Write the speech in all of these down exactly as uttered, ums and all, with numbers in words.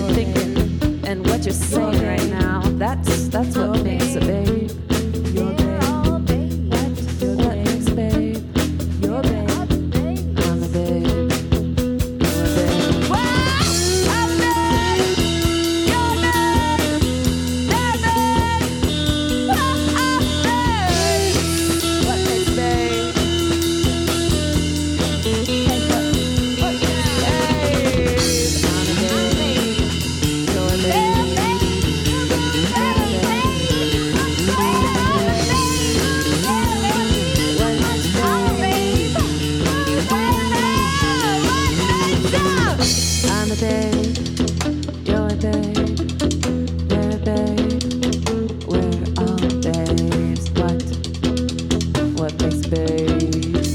you're thinking and what you're saying right now. That's that's what makes a babe. Your babe. What makes a babe? Your babe. I'm a babe. You're a babe. I'm a babe. You're a babe. They're a babe. I'm a babe. What makes a babe? I'm a babe, you're a babe, we're a babe, we're all babes. What, what makes babes?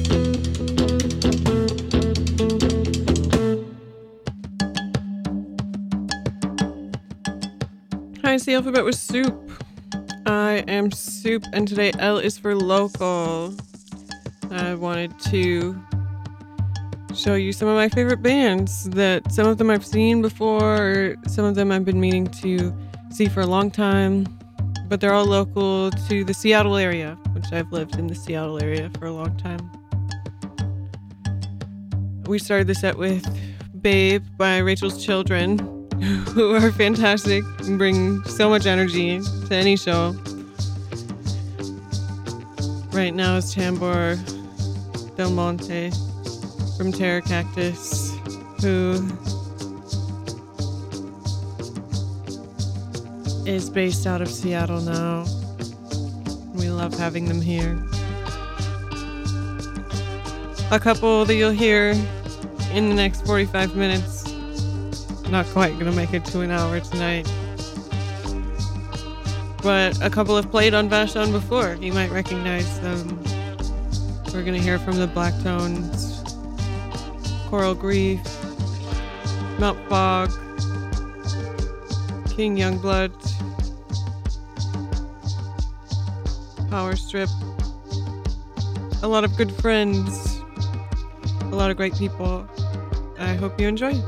Hi, it's the alphabet with Soup. I am Soup, and today L is for local. I wanted to show you some of my favorite bands that some of them I've seen before, some of them I've been meaning to see for a long time, but they're all local to the Seattle area, which I've lived in the Seattle area for a long time. We started the set with Babe by Rachel's Children, who are fantastic and bring so much energy to any show. Right now is Tambor Del Monte from Terra Cactus, who is based out of Seattle now. We love having them here. A couple that you'll hear in the next forty-five minutes. Not quite gonna make it to an hour tonight. But a couple have played on Vashon before. You might recognize them. We're gonna hear from the Black Tones, Coral Grief, Mount Fog, King Youngblood, Power Strip, a lot of good friends, a lot of great people. I hope you enjoy.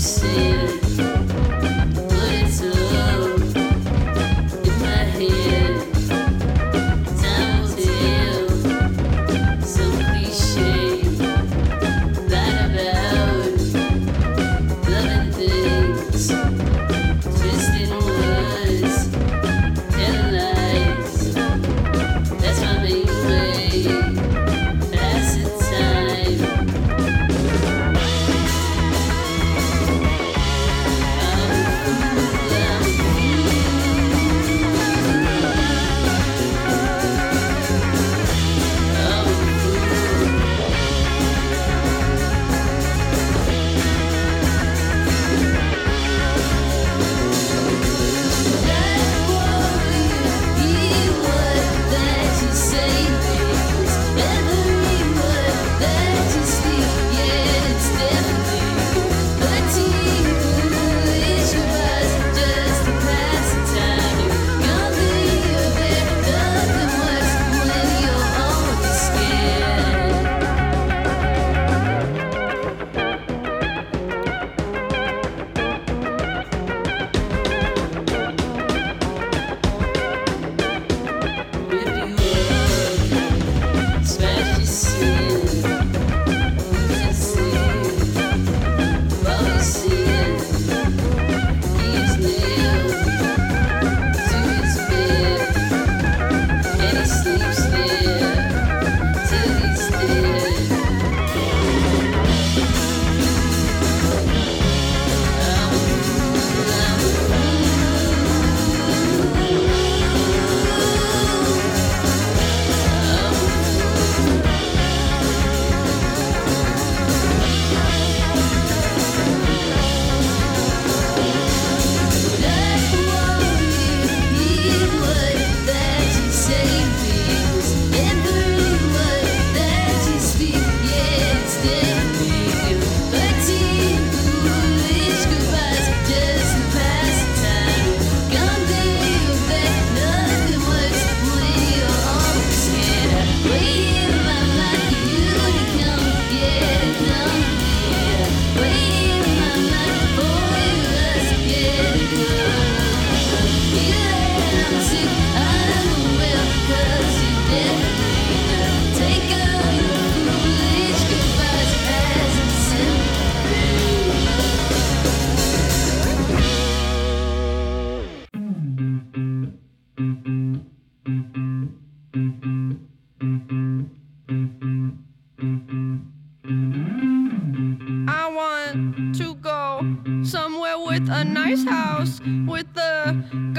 with a nice house, with a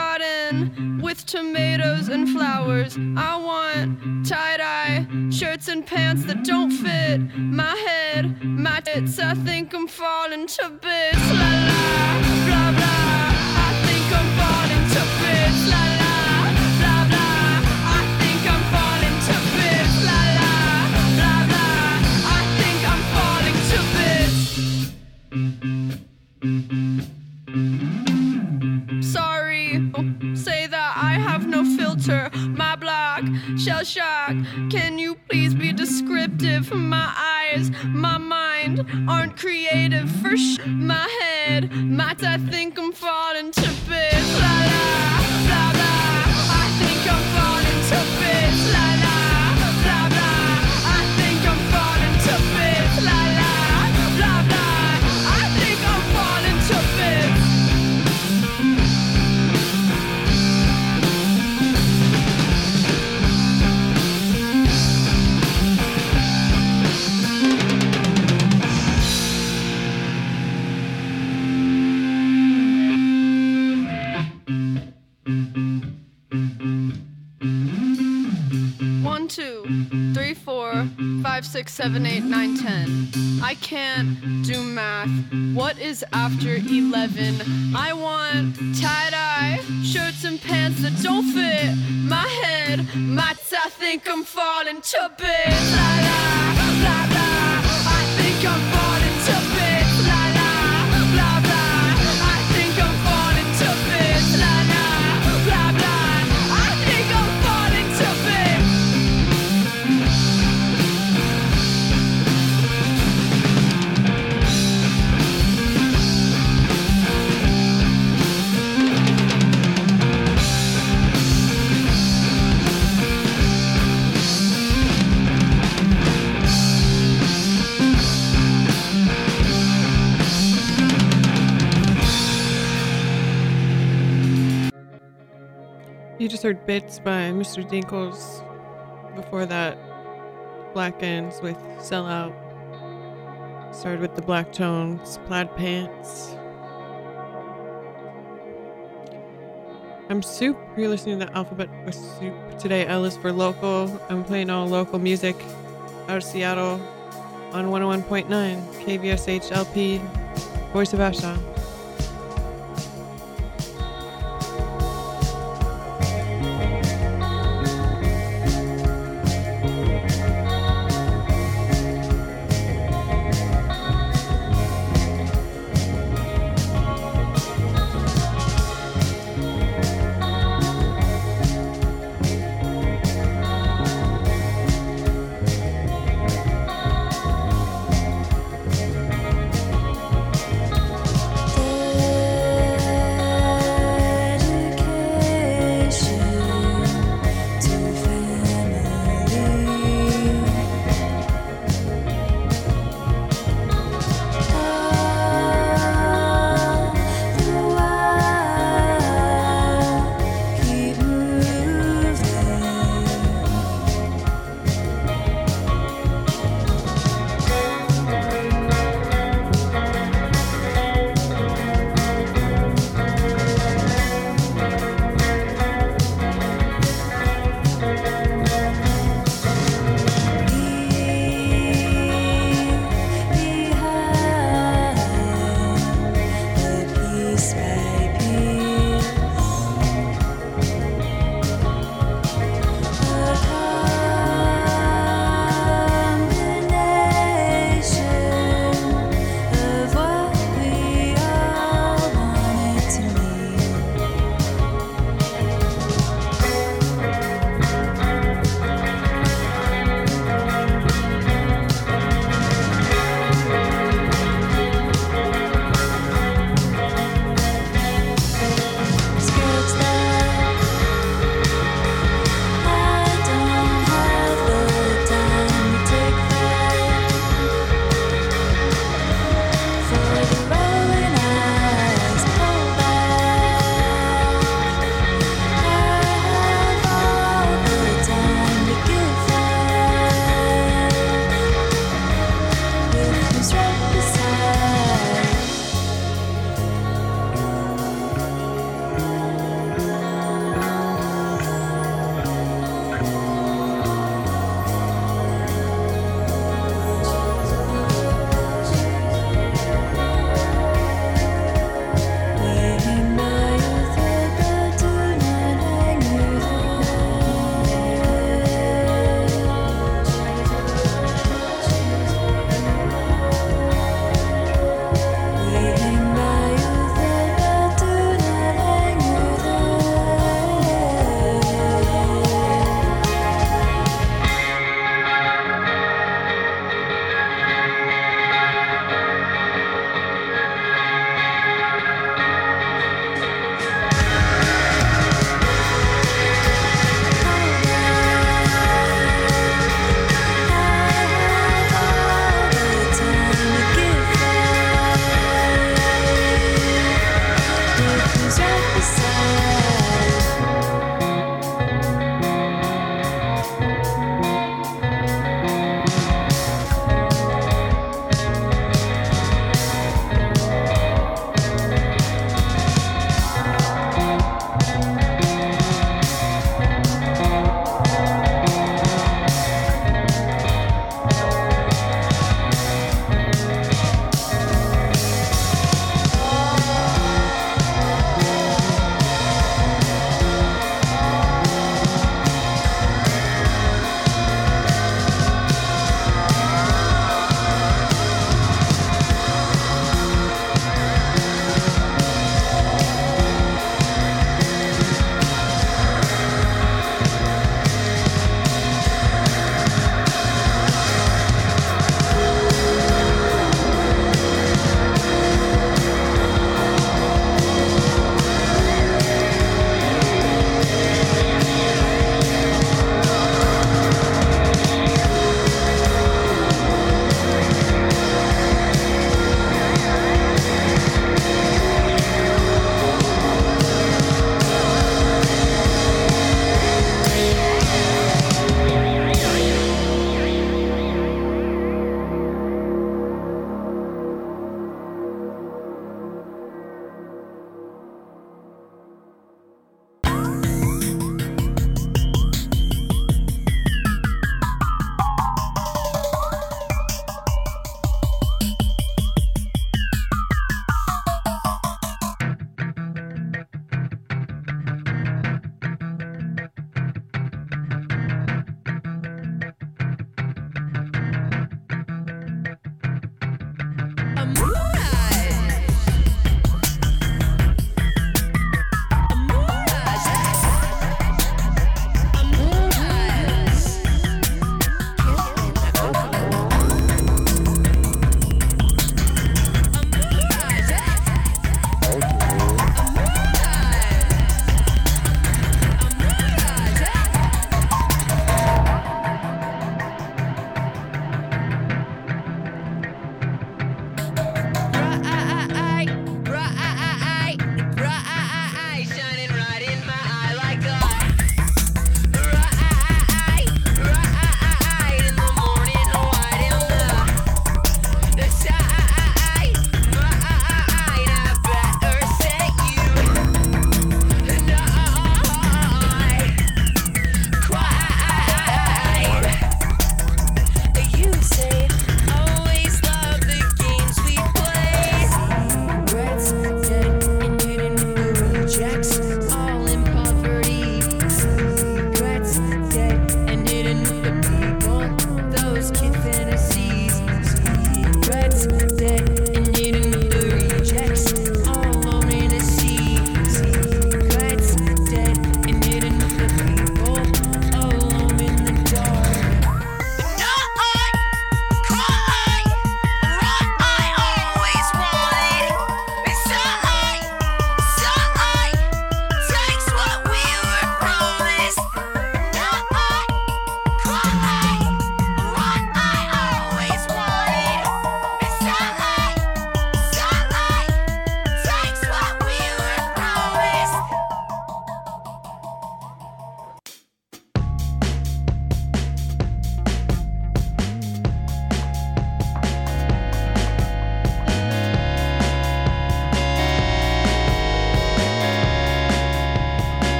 garden, with tomatoes and flowers. I want tie-dye shirts and pants that don't fit my head, my tits. I think I'm falling to bits. La la, blah blah. I think I'm falling to bits. La la, blah blah. I think I'm falling to bits. La la, blah blah. I think I'm falling to bits. Sorry, say that I have no filter. My block, shell shock. Can you please be descriptive? My eyes, my mind aren't creative for sh. My head, my t- I think I'm falling to bits. La la, blah blah. I think I'm falling to bits. La la, blah blah. I think I'm falling to bits. La la, blah blah. I think I'm falling to bits. One, two, three, four, five, six, seven, eight, nine, ten. I can't do math. What is after eleven? I want tie-dye shirts and pants that don't fit my head. My t- I think I'm falling to bits. La la, blah blah. I think I'm falling to bits. La la, blah blah. I think I'm falling to bits. La la, blah blah. I think I'm falling to bits. You just heard Bits by Mister Dinkles. Before that, Black Ends with Sell Out. Started with the Black Tones, Plaid Pants. I'm Soup. You're listening to Alphabet with Soup. Today, L is for local. I'm playing all local music out of Seattle on one oh one point nine K V S H L P, Voice of Asha.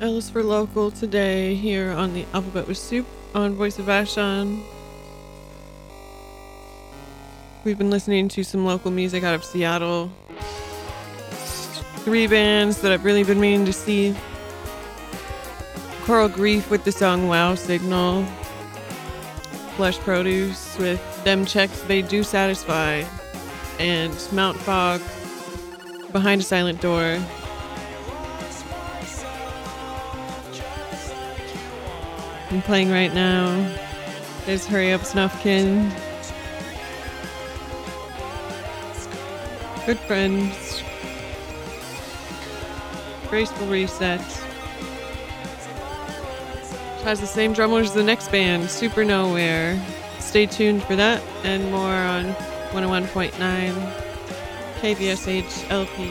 L's for Local today here on the Alphabet with Soup on Voice of Vashon. We've been listening to some local music out of Seattle. Three bands that I've really been meaning to see. Coral Grief with the song Wow Signal. Flesh Produce with Them Checks They Do Satisfy. And Mount Fog, Behind a Silent Door. I'm playing right now is Hurry Up Snuffkin. Good Friends. Graceful Reset. Which has the same drummers as the next band, Super Nowhere. Stay tuned for that and more on one oh one point nine K V S H L P.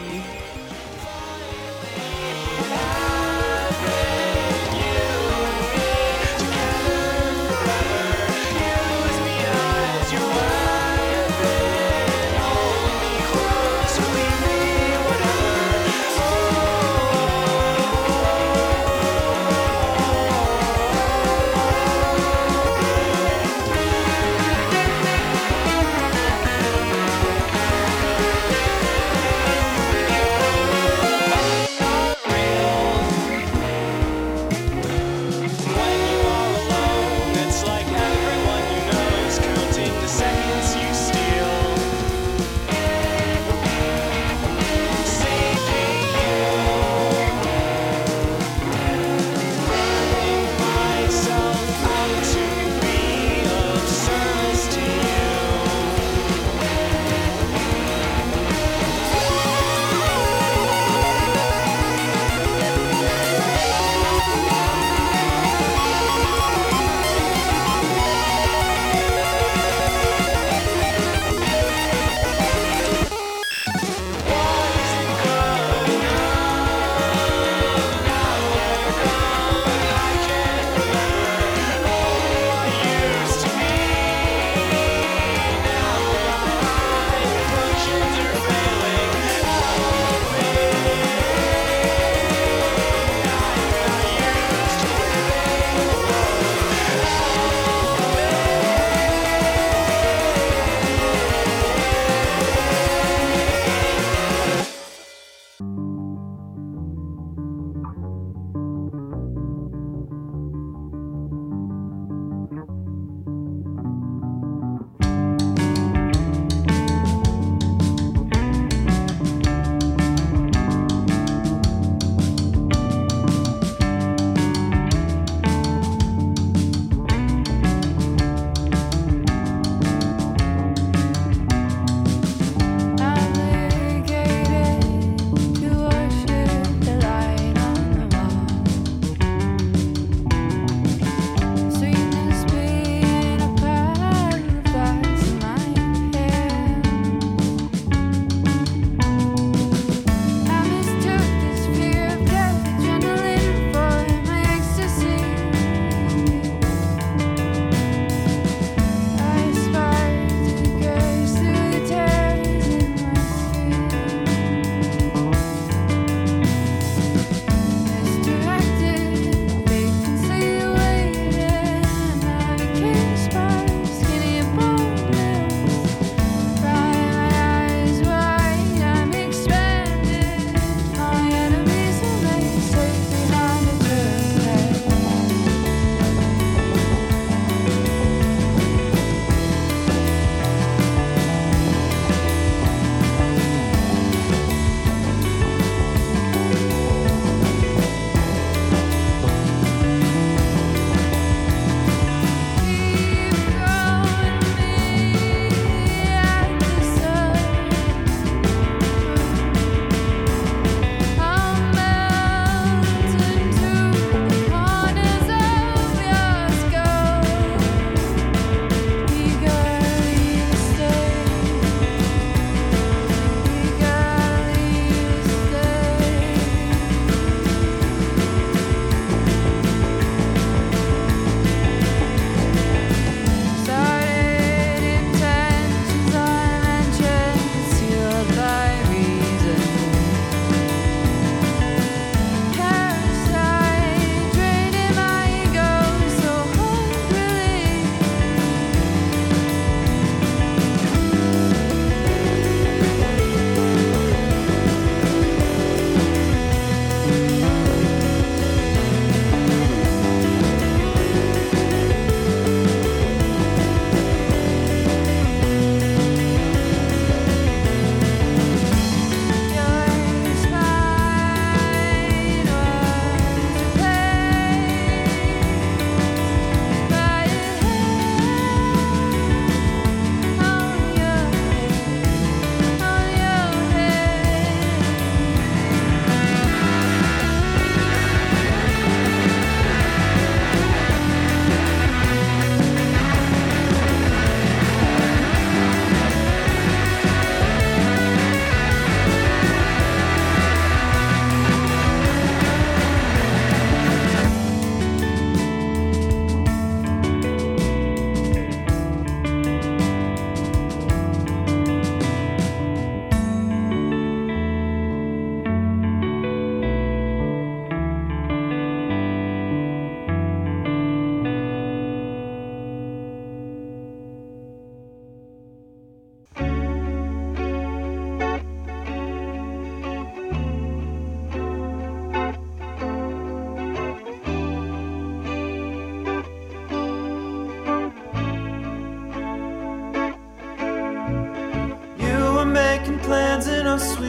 Yeah.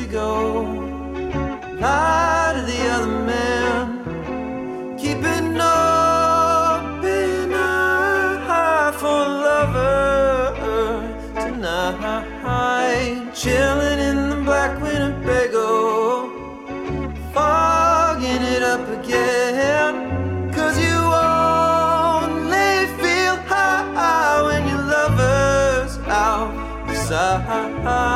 go. Lie to the other man, keeping open eye for a lover tonight. Chilling in the black Winnebago, fogging it up again. Cause you only feel high when your lover's outside.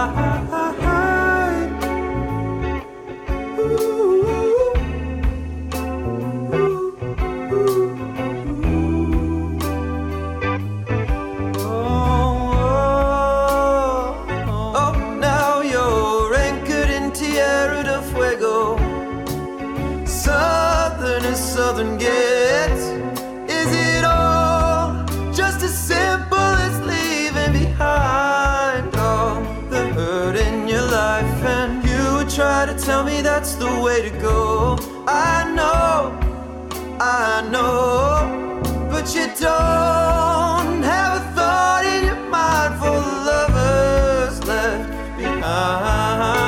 Southern gets. Is it all just as simple as leaving behind all the hurt in your life? And you would try to tell me that's the way to go. I know, I know, but you don't have a thought in your mind for the lovers left behind.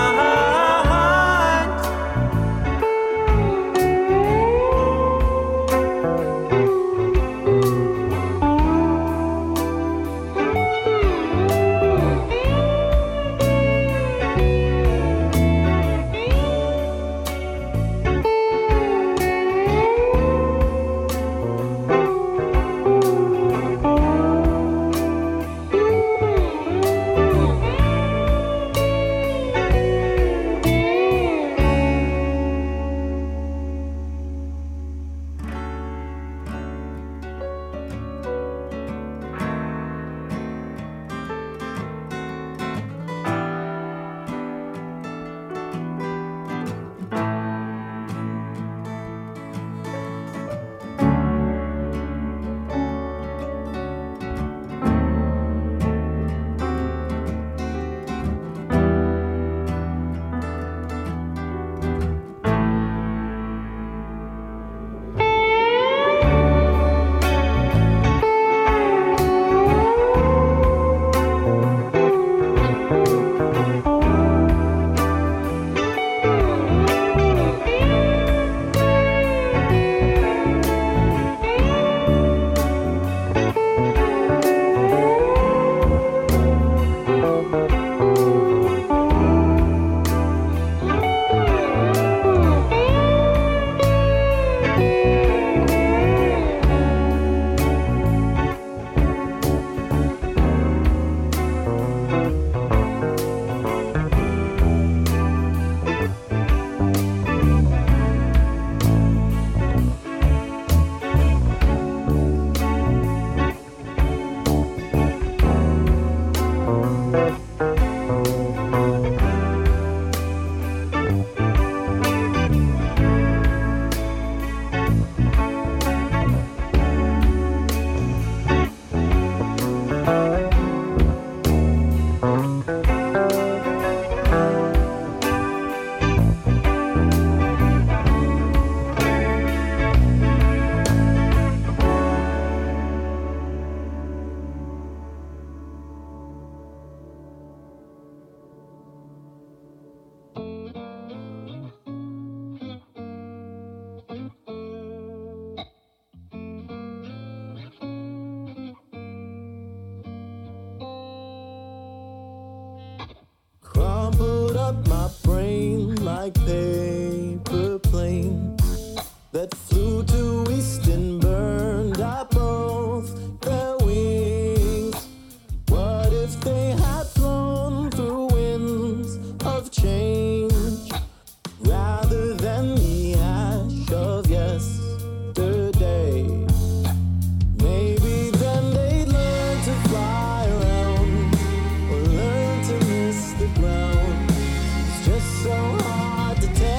Crumpled up my brain like paper planes that flew to east and burned up both their wings. What if they had flown through winds of change rather than the ash of yesterday? Maybe then they'd learn to fly around or learn to miss the ground. It's just so hard to tell.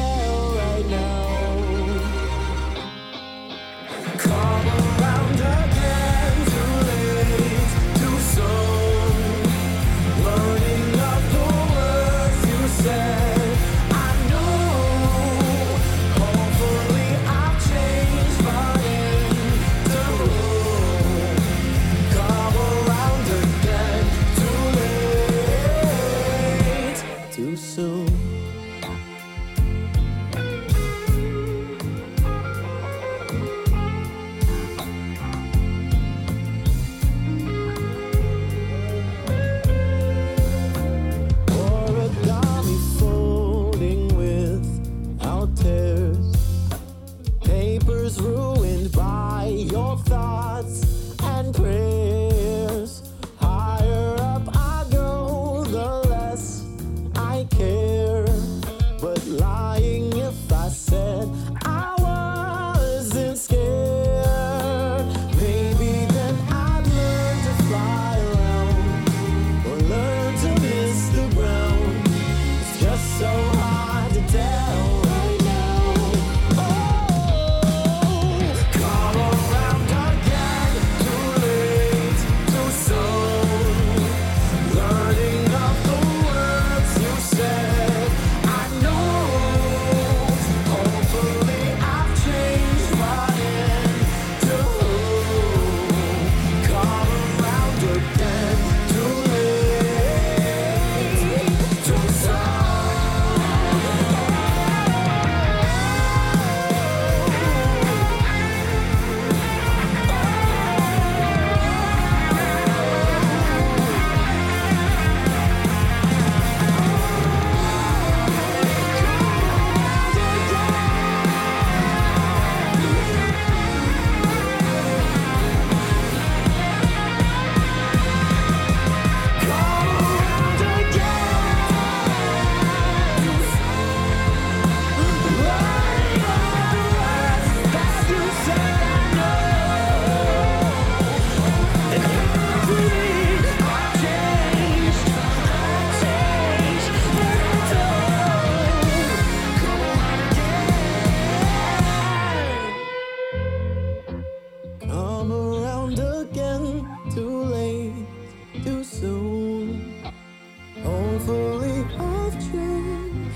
too soon. Hopefully I've changed.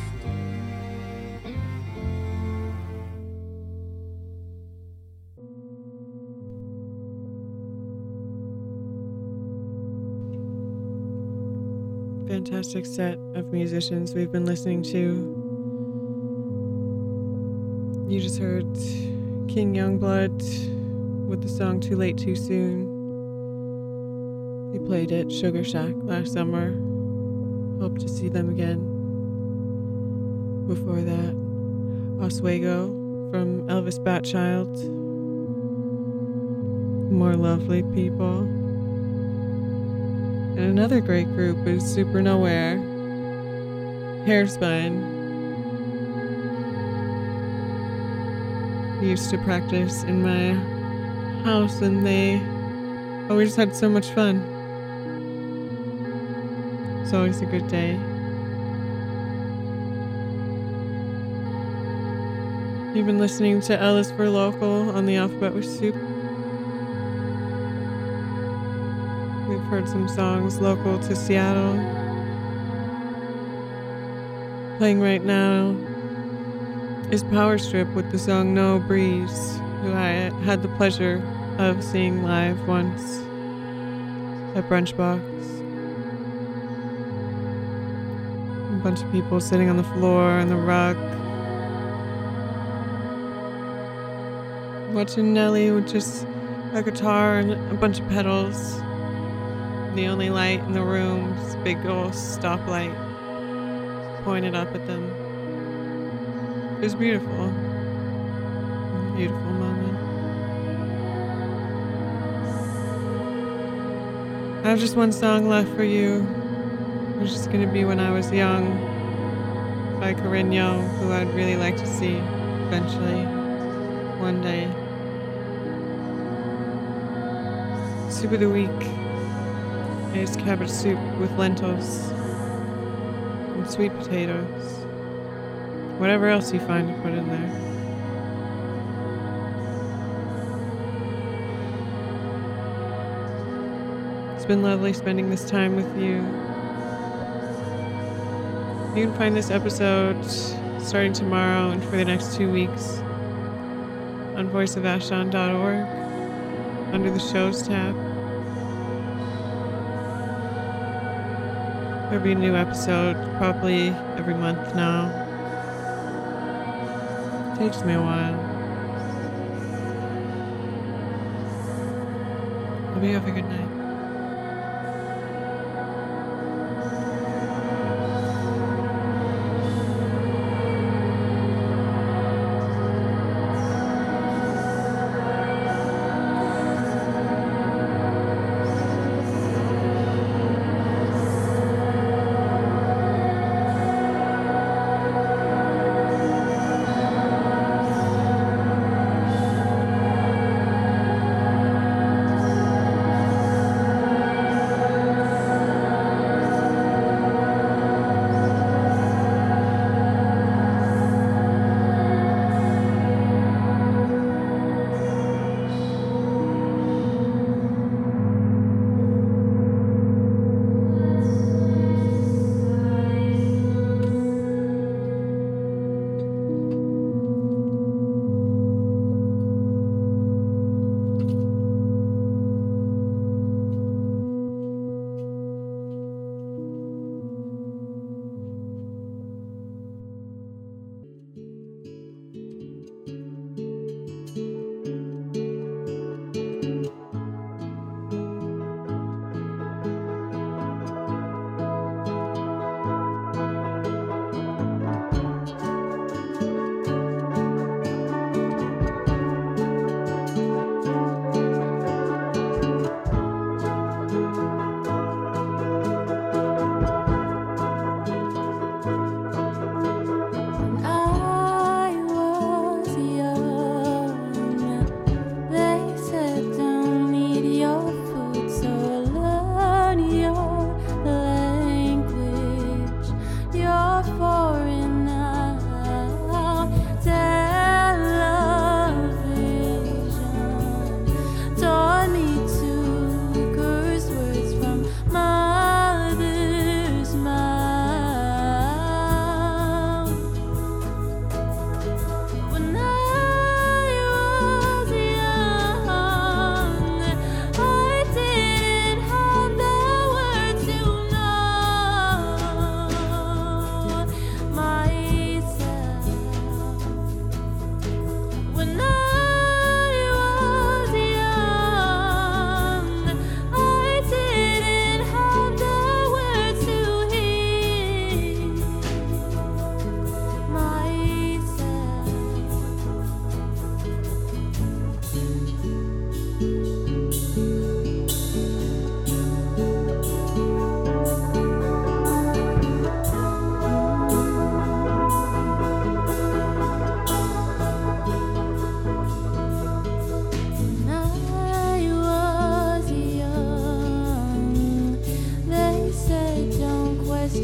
Fantastic set of musicians we've been listening to. You just heard King Youngblood with the song Too Late Too Soon. He played at Sugar Shack last summer. Hope to see them again. Before that, Oswego from Elvis Batchild. More Lovely People. And another great group is Super Nowhere. Hairspine. We used to practice in my house and they always had so much fun. It's always a good day. You've been listening to L is for Local on the Alphabet with Soup. We've heard some songs local to Seattle. Playing right now is Power Strip with the song No Breeze, who I had the pleasure of seeing live once at Brunchbox. A bunch of people sitting on the floor on the rug. Watching Nelly with just a guitar and a bunch of pedals. The only light in the room is a big old stoplight pointed up at them. It was beautiful. Beautiful moment. I have just one song left for you. It's just going to be When I Was Young by Carreño, who I'd really like to see eventually, one day. Soup of the week is cabbage soup with lentils and sweet potatoes. Whatever else you find to put in there. It's been lovely spending this time with you. You can find this episode starting tomorrow and for the next two weeks on voice of ashon dot org under the shows tab. There'll be a new episode probably every month now. It takes me a while. Hope you have a good night.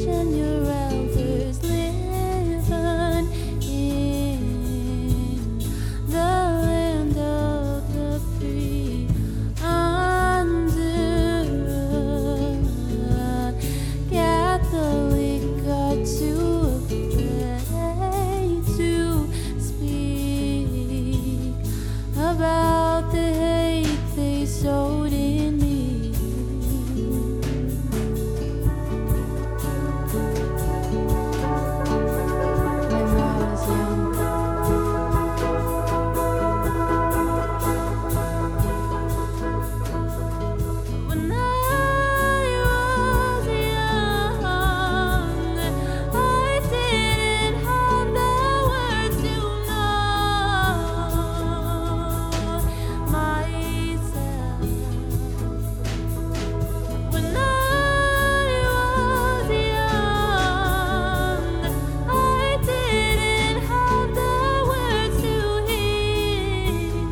and your elders living in the land of the free under a Catholic God too afraid to speak about the hate they sowed in me. When I was young, when I was young, I didn't have the words to know myself. When I was young, I didn't have the words to heal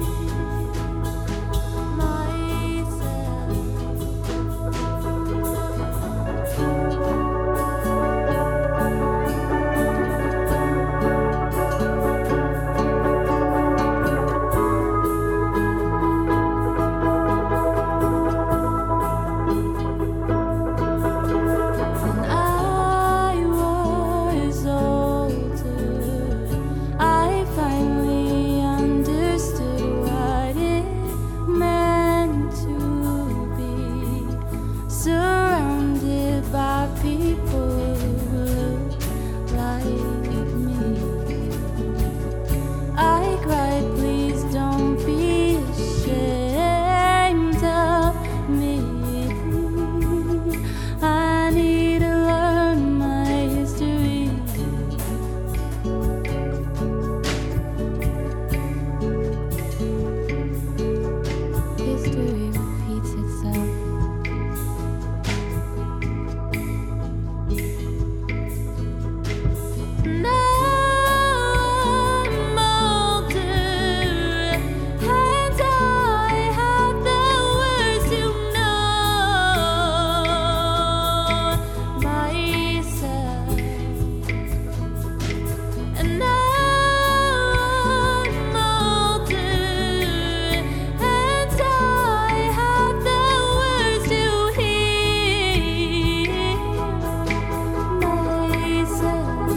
When I was older, I finally understood what it meant to be surrounded by people who look like me. I cried, please don't be ashamed of me. I need to learn my history. History repeats itself. Now I'm older, and I have the words to know myself. And now I'm older, and I have the words to heal myself.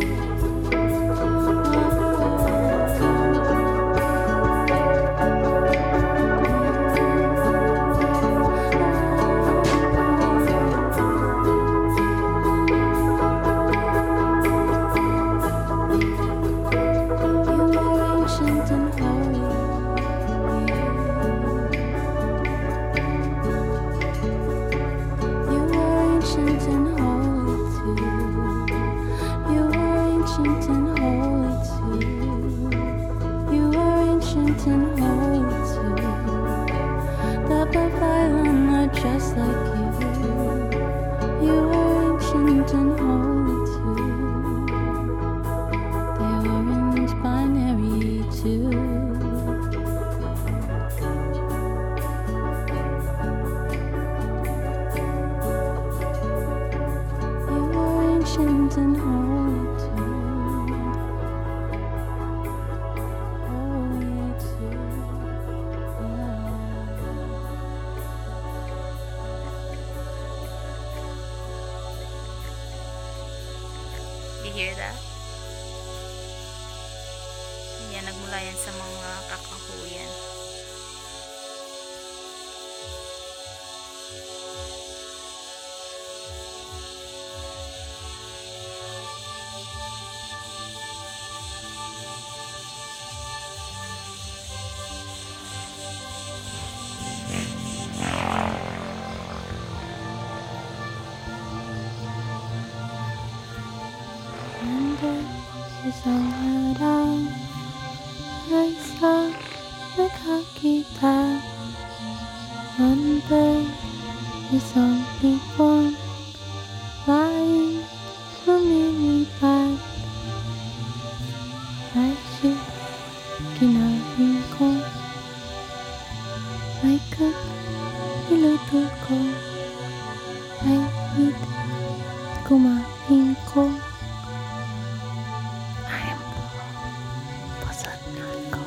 You are ancient and holy. You are ancient and holy too. You are ancient and holy too. You are ancient and holy too. The Bavarian are just like you. You are ancient and holy too. They weren't binary too. You are ancient and holy too. Holy too. You hear that? Yan, nagmula yan sa mga kakahuyan. Under isang araw ay isang nakakita. Under isang ibon laing lumilipad. Ay siya kinain ko, ay kat niluto ko, ay hindi kumain Go